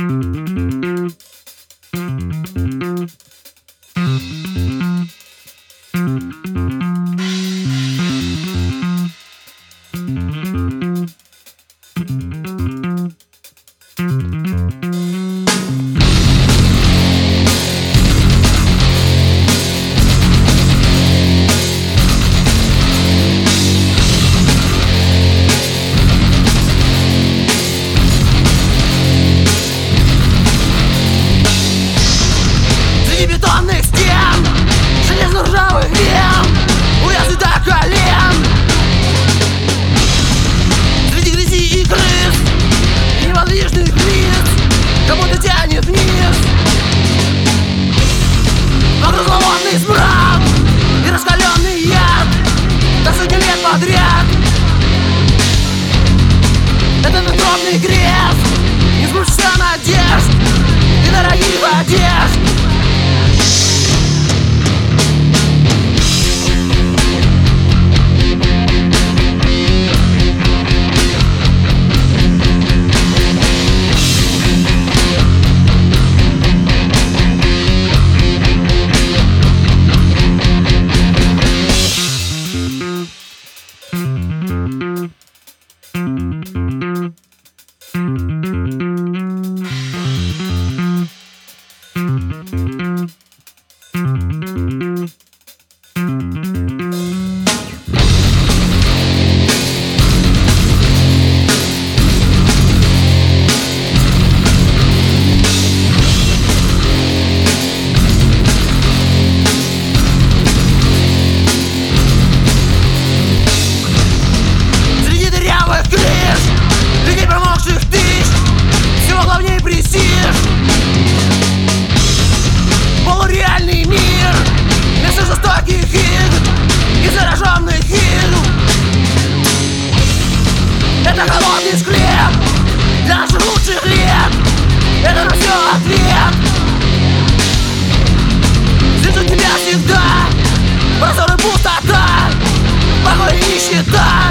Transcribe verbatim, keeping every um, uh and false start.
Бетонных стен, железно-ржавых вен, увязнуть до колен. Среди грязи и крыс, неподвижных лиц, кому-то тянет вниз. Вокруг зловонный смрад и раскаленный яд, до сотни лет подряд. Это надгробный крест, не сбудешься надежд и дорогих одежд. Полуреальный мир, место жестоких игр и зараженных игр. Это холодный склеп для наших лучших лет. Это на все ответ. Здесь у тебя всегда простор и пустота, покой и нищета.